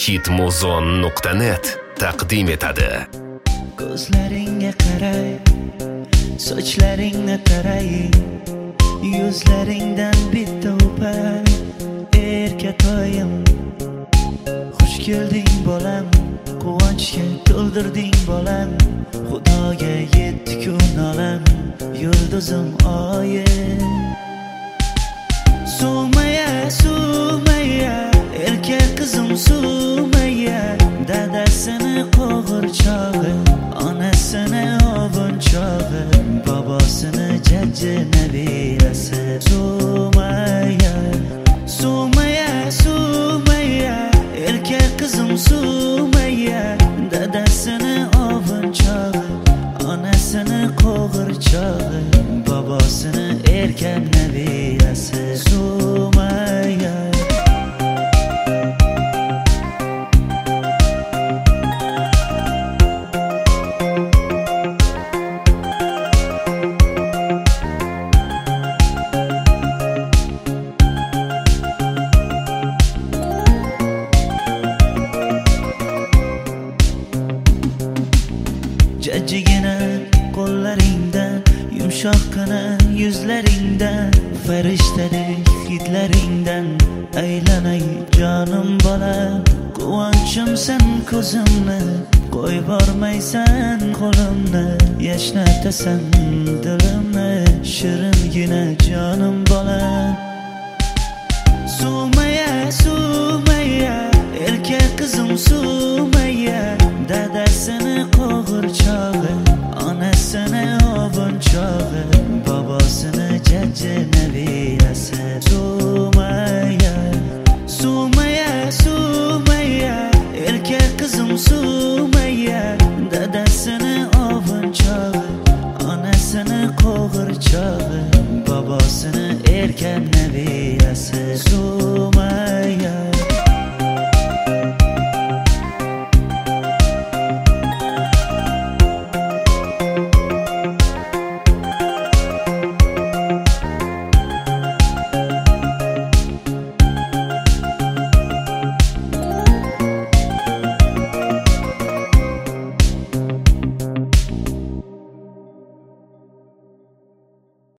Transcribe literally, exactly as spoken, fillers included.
hitmuzon nuqta net taqdim etadi. Ko'zlaringga qaray, sochlaringni taray, yuzlaringdan bitta o'pay, erkatoyim. Xush kelding bolam, quvonchga to'ldirding bolam, Xudoga yetdi kun olam, yulduzim oyim. Sumaya, Sumaya, erkak qizim Sumaya, dadasini qo'g'irchog'i, onasini ovunchog'i, bobosini jajji nabirasi. Sumaya, Sumaya, Sumaya, erkak qizim Sumaya, dadasini ovunchog'i, onasini qo'g'irchog'i, bobosini erkak nabirasi. Sumaya. Jajjigina qo'llaringdan, yumshoqqina yuzlaringdan, farishtadek hidlaringdan aylanay jonim bola. Quvonchimsan ko'zimni, qo'yib bormaysan qo'limni, yashnatasan dilimni, shiringina jonim bola. Sumaya, Sumaya, erkak qizim Sumaya, dadasini qo'g'irchog'i, onasini ovunchog'i, bobosini jajji nabirasi. Sumaya, Sumaya, Sumaya, erkak qizim Sumaya, dadasini ovunchog'i, onasini qo'g'irchog'i, bobosini erkak nabirasi.